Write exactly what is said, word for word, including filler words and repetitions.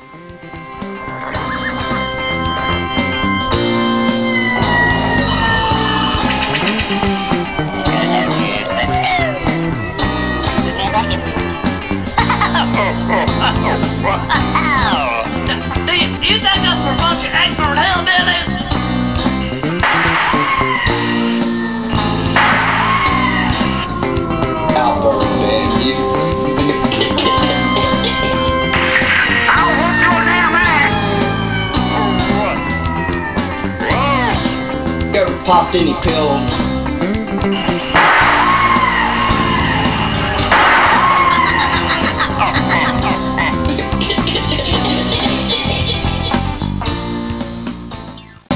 Do you, do you think us for a bunch of ignorant hillbillies? Albert, damn you. I'll whoop your damn ass! You ever popped any pills?